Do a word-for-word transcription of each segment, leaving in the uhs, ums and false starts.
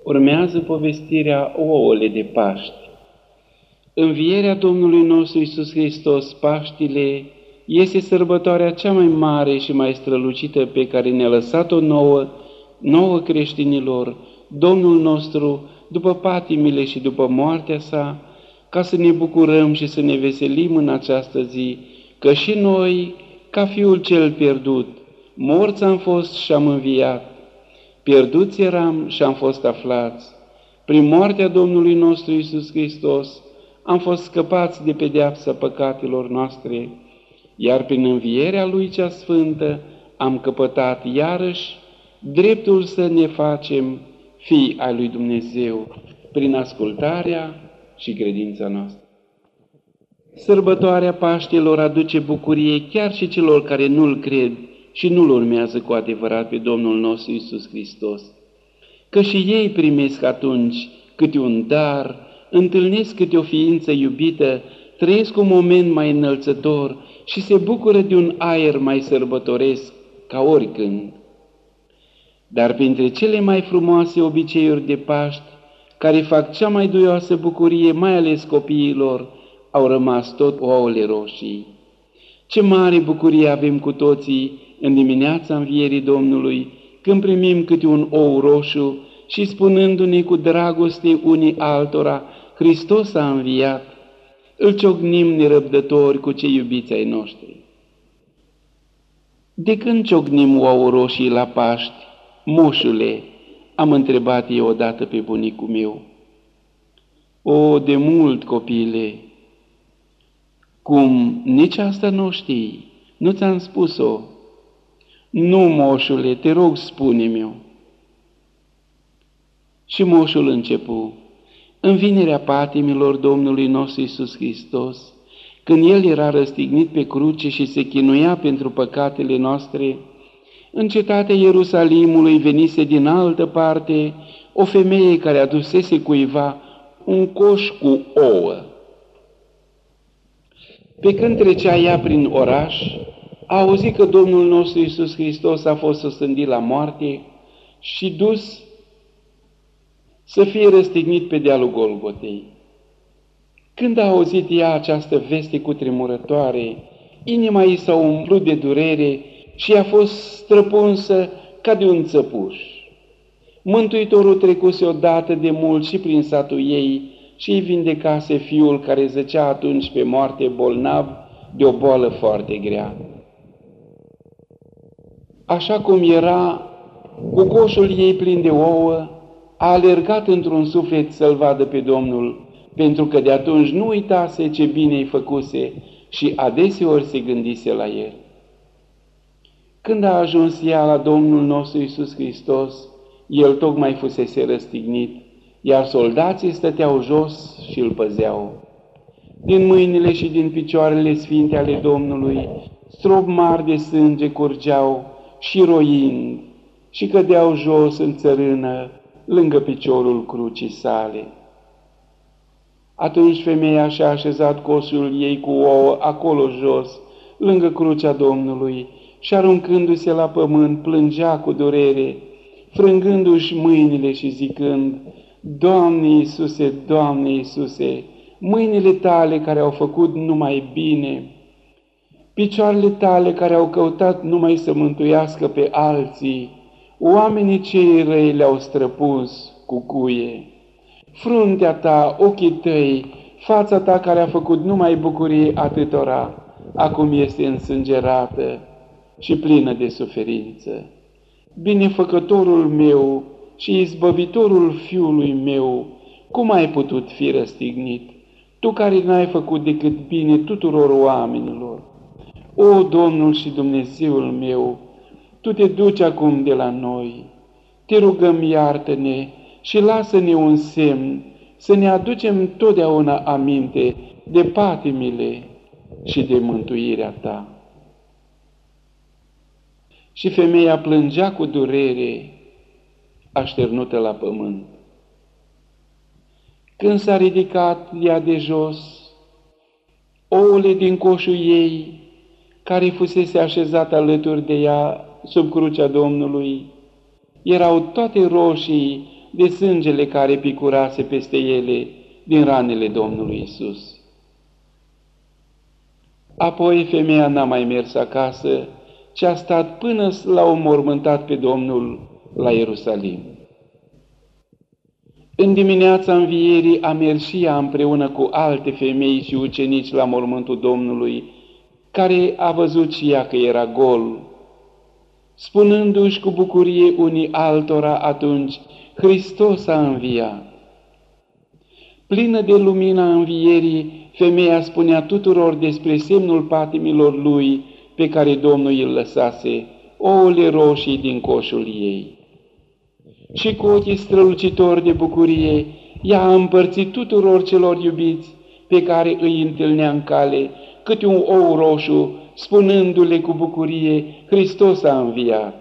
Urmează povestirea ouăle de Paști. Învierea Domnului nostru Iisus Hristos, Paștile, este sărbătoarea cea mai mare și mai strălucită pe care ne-a lăsat-o nouă, nouă creștinilor, Domnul nostru, după patimile și după moartea sa, ca să ne bucurăm și să ne veselim în această zi, că și noi, ca fiul cel pierdut, morți am fost și am înviat, pierduți eram și am fost aflați. Prin moartea Domnului nostru Iisus Hristos am fost scăpați de pedeapsa păcatelor noastre, iar prin învierea Lui cea sfântă am căpătat iarăși dreptul să ne facem fii ai lui Dumnezeu, prin ascultarea și credința noastră. Sărbătoarea Paștilor aduce bucurie chiar și celor care nu-L cred și nu-L urmează cu adevărat pe Domnul nostru Iisus Hristos, că și ei primesc atunci câte un dar, întâlnesc câte o ființă iubită, trăiesc un moment mai înălțător și se bucură de un aer mai sărbătoresc ca oricând. Dar printre cele mai frumoase obiceiuri de Paști, care fac cea mai duioasă bucurie, mai ales copiilor, au rămas tot ouăle roșii. Ce mare bucurie avem cu toții în dimineața învierii Domnului, când primim câte un ou roșu și spunându-ne cu dragoste unii altora, Hristos a înviat, îl ciocnim nerăbdători cu cei iubiți ai noștri. De când ciocnim ouă roșii la Paști, moșule, am întrebat eu odată pe bunicul meu. O, de mult, copile, cum nici asta nu știi, nu ți-am spus-o? Nu, moșule, te rog, spune-mi-o. Și moșul începu. În vinerea patimilor Domnului nostru Iisus Hristos, când El era răstignit pe cruce și se chinuia pentru păcatele noastre, în cetatea Ierusalimului venise din altă parte o femeie care adusese cuiva un coș cu ouă. Pe când trecea ea prin oraș, a auzit că Domnul nostru Iisus Hristos a fost osândit la moarte și dus să fie răstignit pe dealul Golgotei. Când a auzit ea această veste cutremurătoare, inima ei s-a umplut de durere și a fost străpunsă ca de un țăpuș. Mântuitorul trecuse odată de mult și prin satul ei și îi vindecase fiul care zăcea atunci pe moarte bolnav de o boală foarte grea. Așa cum era, cu coșul ei plin de ouă, a alergat într-un suflet să-L vadă pe Domnul, pentru că de atunci nu uitase ce bine îi făcuse și adeseori se gândise la El. Când a ajuns ea la Domnul nostru Iisus Hristos, El tocmai fusese răstignit, iar soldații stăteau jos și îl păzeau. Din mâinile și din picioarele sfinte ale Domnului, stropi mari de sânge curgeau și roind și cădeau jos în țărână, lângă piciorul crucii sale. Atunci femeia și-a așezat coșul ei cu ouă acolo jos, lângă crucea Domnului, și aruncându-se la pământ, plângea cu durere, frângându-și mâinile și zicând, Doamne Iisuse, Doamne Iisuse, mâinile Tale care au făcut numai bine, picioarele Tale care au căutat numai să mântuiască pe alții, oamenii cei răi le-au străpuns cu cuie. Fruntea Ta, ochii Tăi, fața Ta care a făcut numai bucurie atâtora, acum este însângerată și plină de suferință. Binefăcătorul meu și izbăvitorul fiului meu, cum ai putut fi răstignit, Tu care n-ai făcut decât bine tuturor oamenilor? O, Domnul și Dumnezeul meu, Tu te duci acum de la noi, te rugăm, iartă-ne și lasă-ne un semn să ne aducem totdeauna aminte de patimile și de mântuirea Ta. Și femeia plângea cu durere, așternută la pământ. Când s-a ridicat ea de jos, ouăle din coșul ei, care fusese așezat alături de ea sub crucea Domnului, erau toate roșii, de sângele care picurase peste ele din ranele Domnului Isus. Apoi femeia n-a mai mers acasă, ci a stat până l-a înmormântat pe Domnul la Ierusalim. În dimineața învierii a mers și ea împreună cu alte femei și ucenici la mormântul Domnului, care a văzut și ea că era gol, spunându-și cu bucurie unii altora atunci: Hristos a înviat. Plină de lumina învierii, femeia spunea tuturor despre semnul patimilor lui pe care Domnul îl lăsase, ouăle roșii din coșul ei. Și cu ochii strălucitori de bucurie, ea a împărțit tuturor celor iubiți pe care îi întâlnea în cale câte un ou roșu, spunându-le cu bucurie: Hristos a înviat.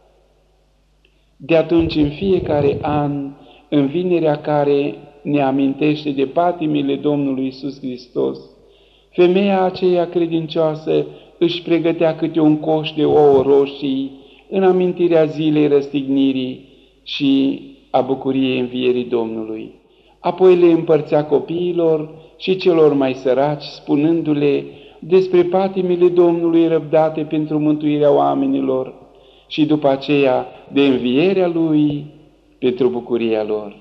De atunci, în fiecare an, în vinerea care ne amintește de patimile Domnului Iisus Hristos, femeia aceea credincioasă își pregătea câte un coș de ouă roșii în amintirea zilei răstignirii și a bucuriei învierii Domnului. Apoi le împărțea copiilor și celor mai săraci, spunându-le despre patimile Domnului răbdate pentru mântuirea oamenilor și după aceea de învierea Lui pentru bucuria lor.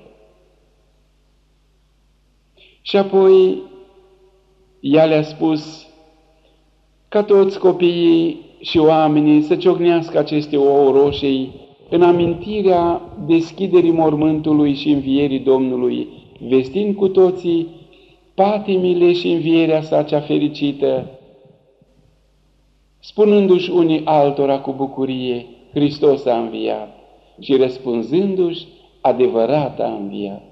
Și apoi ea le-a spus ca toți copiii și oamenii să ciocnească aceste ouă roșii în amintirea deschiderii mormântului și învierii Domnului, vestind cu toții patimile și învierea sa cea fericită, spunându-și unii altora cu bucurie: Hristos a înviat, și răspunzându-și: adevărat a înviat.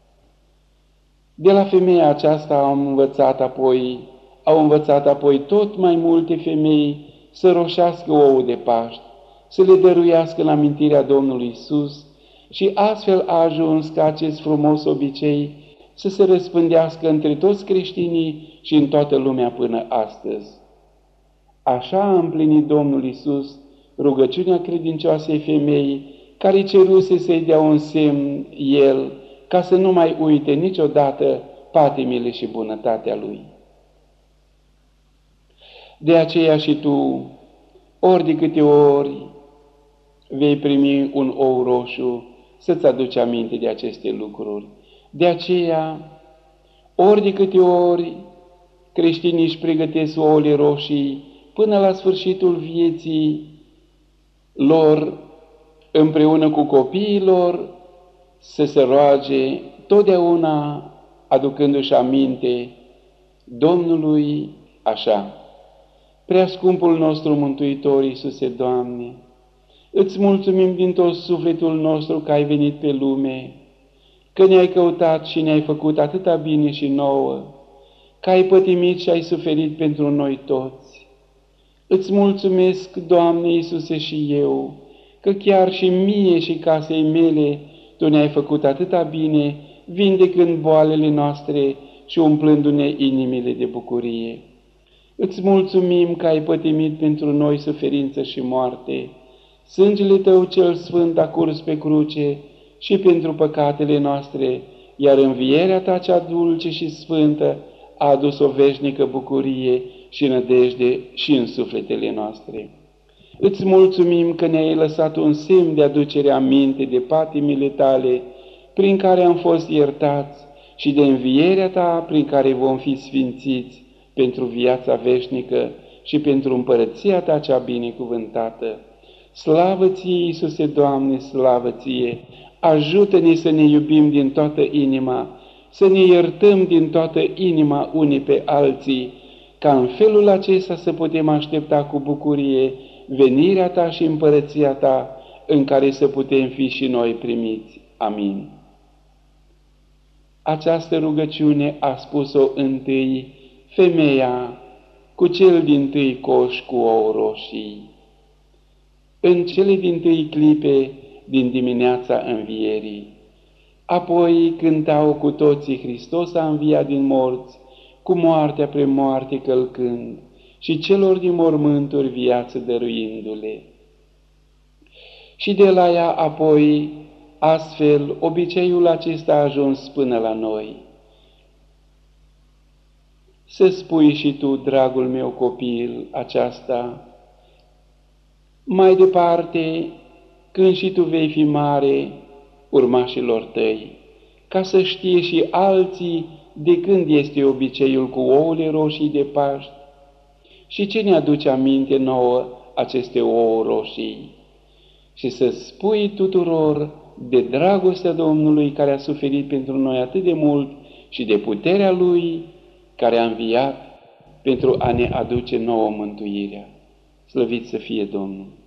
De la femeia aceasta au învățat apoi, au învățat apoi tot mai multe femei să roșească ouă de Paști, să le dăruiască în amintirea Domnului Isus, și astfel a ajuns ca acest frumos obicei să se răspândească între toți creștinii și în toată lumea până astăzi. Așa a împlinit Domnul Isus rugăciunea credincioasei femei, care ceruse să-i dea un semn El, ca să nu mai uite niciodată patimile și bunătatea Lui. De aceea și tu, ori de câte ori vei primi un ou roșu, să-ți aduci aminte de aceste lucruri. De aceea, ori de câte ori creștinii își pregătesc ouăle roșii până la sfârșitul vieții lor, împreună cu copiilor, să se roage totdeauna aducându-și aminte Domnului așa: Preascumpul nostru Mântuitor Iisuse, Doamne, îți mulțumim din tot sufletul nostru că ai venit pe lume, că ne-ai căutat și ne-ai făcut atâta bine și nouă, că ai pătimit și ai suferit pentru noi toți. Îți mulțumesc, Doamne Iisuse, și eu, că chiar și mie și casei mele Tu ne-ai făcut atâta bine, vindecând boalele noastre și umplându-ne inimile de bucurie. Îți mulțumim că ai pătimit pentru noi suferință și moarte. Sângele Tău cel sfânt a curs pe cruce și pentru păcatele noastre, iar învierea Ta cea dulce și sfântă a adus o veșnică bucurie și nădejde și în sufletele noastre. Îți mulțumim că ne-ai lăsat un semn de aducere aminte de patimile Tale, prin care am fost iertați, și de învierea Ta, prin care vom fi sfințiți pentru viața veșnică și pentru împărăția Ta cea binecuvântată. Slavă Ție, Iisuse, Doamne, slavă Ție! Ajută-ne să ne iubim din toată inima, să ne iertăm din toată inima unii pe alții, ca în felul acesta să putem aștepta cu bucurie venirea Ta și împărăția Ta, în care să putem fi și noi primiți. Amin. Această rugăciune a spus-o întâi femeia cu cel dintâi coș cu ouă roșii, în cele dintâi clipe din dimineața învierii. Apoi cântau cu toții: Hristos a înviat din morți, cu moartea pre moarte călcând, și celor din mormânturi viață dăruindu-le. Și de la ea apoi Astfel, obiceiul acesta a ajuns până la noi. Să spui și tu, dragul meu copil, aceasta, mai departe, când și tu vei fi mare, urmașilor tăi, ca să știe și alții de când este obiceiul cu ouăle roșii de Paști și ce ne aduce aminte nouă aceste ouă roșii. Și să spui tuturor de dragostea Domnului care a suferit pentru noi atât de mult și de puterea Lui care a înviat pentru a ne aduce nouă mântuirea. Slăvit să fie Domnul!